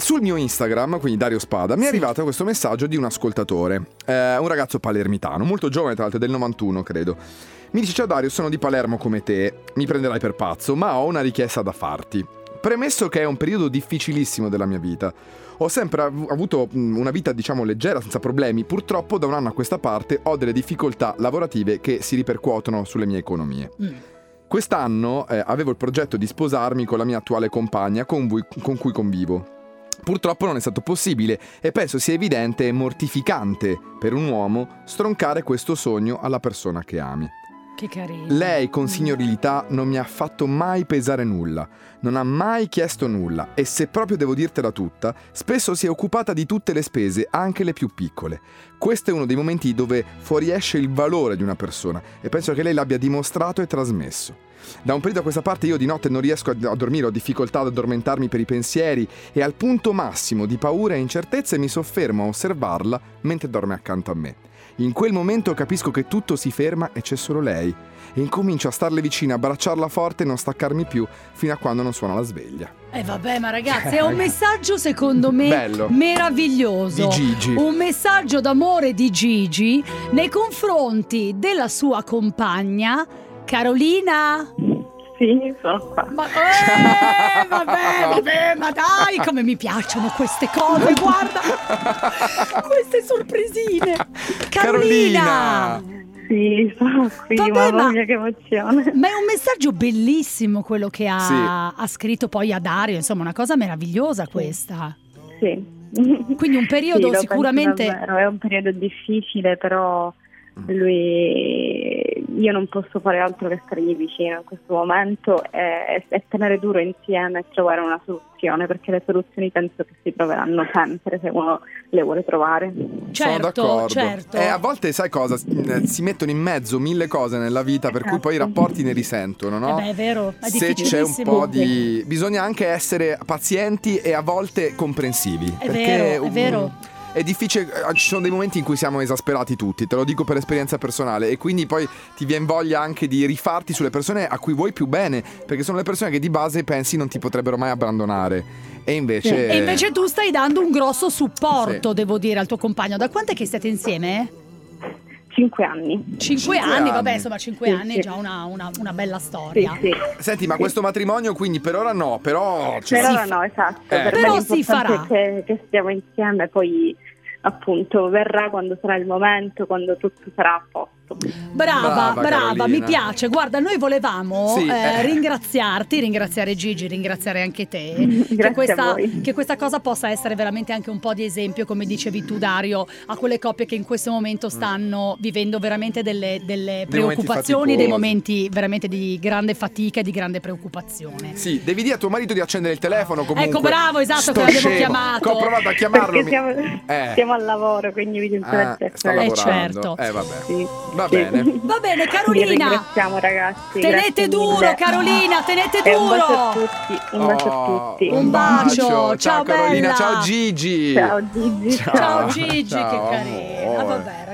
sul mio Instagram, quindi Dario Spada, mi è arrivato questo messaggio di un ascoltatore, un ragazzo palermitano, molto giovane tra l'altro, del 91 credo. Mi dice: ciao Dario, sono di Palermo come te, mi prenderai per pazzo, ma ho una richiesta da farti. Premesso che è un periodo difficilissimo della mia vita, ho sempre avuto una vita diciamo leggera, senza problemi. Purtroppo da un anno a questa parte ho delle difficoltà lavorative che si ripercuotono sulle mie economie. Quest'anno avevo il progetto di sposarmi con la mia attuale compagna con cui convivo. Purtroppo non è stato possibile e penso sia evidente e mortificante per un uomo stroncare questo sogno alla persona che ami. Che carino. Lei con signorilità non mi ha fatto mai pesare nulla, non ha mai chiesto nulla e se proprio devo dirtela tutta, spesso si è occupata di tutte le spese, anche le più piccole. Questo è uno dei momenti dove fuoriesce il valore di una persona e penso che lei l'abbia dimostrato e trasmesso. Da un periodo a questa parte io di notte non riesco a dormire, ho difficoltà ad addormentarmi per i pensieri e al punto massimo di paura e incertezze mi soffermo a osservarla mentre dorme accanto a me. In quel momento capisco che tutto si ferma e c'è solo lei e incomincio a starle vicino, abbracciarla forte e non staccarmi più fino a quando non suona la sveglia. Vabbè, ma ragazzi, è un messaggio secondo me bello, meraviglioso. Di Gigi. Un messaggio d'amore di Gigi nei confronti della sua compagna Carolina. Sì, sono qua. Vabbè, ma dai, come mi piacciono queste cose, guarda, queste sorpresine. Carolina! Sì, sono qui, mamma mia che emozione. Ma è un messaggio bellissimo quello che ha scritto poi a Dario, insomma una cosa meravigliosa questa. Sì. Quindi un periodo sì, sicuramente... Davvero, è un periodo difficile, però io non posso fare altro che stargli vicino in questo momento e tenere duro insieme e trovare una soluzione, perché le soluzioni penso che si troveranno sempre se uno le vuole trovare. Sono d'accordo. Certo. A volte sai cosa? Si mettono in mezzo mille cose nella vita per cui poi i rapporti ne risentono, no? È vero, è se c'è un po' di... bisogna anche essere pazienti e a volte comprensivi. È vero. È difficile, ci sono dei momenti in cui siamo esasperati tutti, te lo dico per esperienza personale, e quindi poi ti viene voglia anche di rifarti sulle persone a cui vuoi più bene, perché sono le persone che di base pensi non ti potrebbero mai abbandonare. E invece tu stai dando un grosso supporto, devo dire, al tuo compagno. Da quant'è che siete insieme? 5 anni. 5 anni, vabbè, insomma 5 sì, anni è già una bella storia. Sì. Senti, ma questo matrimonio quindi per ora no, però... Per ora no, esatto. Per però me si farà. Che stiamo insieme, poi appunto verrà quando sarà il momento, quando tutto sarà a posto. Brava, mi piace. Guarda, noi volevamo Sì, ringraziare Gigi, ringraziare anche te, che questa cosa possa essere veramente anche un po' di esempio, come dicevi tu Dario, a quelle coppie che in questo momento stanno vivendo veramente delle preoccupazioni, dei momenti veramente di grande fatica e di grande preoccupazione. Sì, devi dire a tuo marito di accendere il telefono comunque. Ecco, bravo, esatto, che l'abbiamo chiamato. Ho provato a chiamarlo. Siamo al lavoro, quindi evidentemente sta lavorando. Certo. Vabbè. Sì. Va bene, Vi Carolina. ringraziamo ragazzi. Tenete duro, mille. Carolina, tenete duro. Un bacio a tutti. Un bacio. Ciao Carolina, bella. ciao Gigi. Ciao Gigi. Ciao Gigi, che carina. Vabbè.